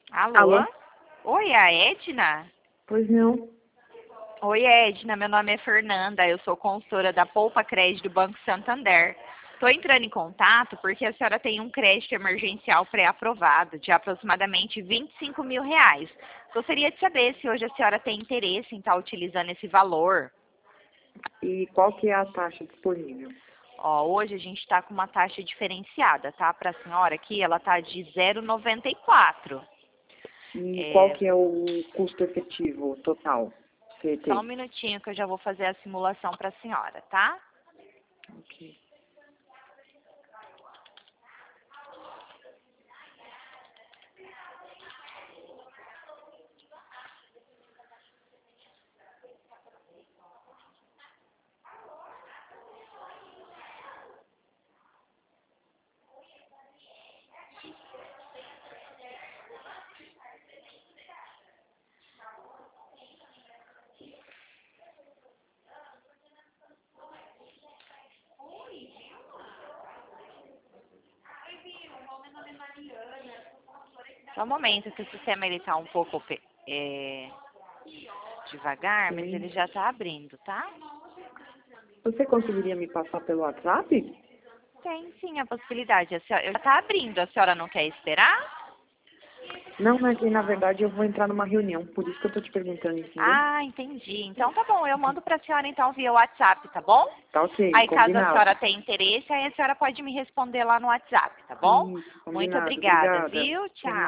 Alô? Alô? Oi, a Edna? Pois não. Oi, Edna, meu nome é Fernanda, eu sou consultora da Poupa Crédito do Banco Santander. Estou entrando em contato porque a senhora tem um crédito emergencial pré-aprovado de aproximadamente R$ 25.000. Gostaria de saber se hoje a senhora tem interesse em estar utilizando esse valor. E qual que é a taxa disponível? Ó, hoje a gente está com uma taxa diferenciada, tá? Para a senhora aqui, ela está de 0,94. E qual É, que é o custo efetivo total? só um CT. minutinho que eu já vou fazer a simulação para a senhora, tá? Ok. Só um momento que o sistema ele tá um pouco devagar, mas ele Sim. já tá abrindo, tá? Você conseguiria me passar pelo WhatsApp? Tem sim a possibilidade. Já tá abrindo, a senhora não quer esperar? Não, mas na verdade eu vou entrar numa reunião, por isso que eu tô te perguntando, entendeu? Ah, entendi. Então tá bom, eu mando pra senhora então via WhatsApp, tá bom? Tá ok, Aí caso a combinado. senhora tenha interesse, aí a senhora pode me responder lá no WhatsApp, tá bom? Isso, Muito combinado. obrigada, Obrigada. viu? Até Tchau. mais.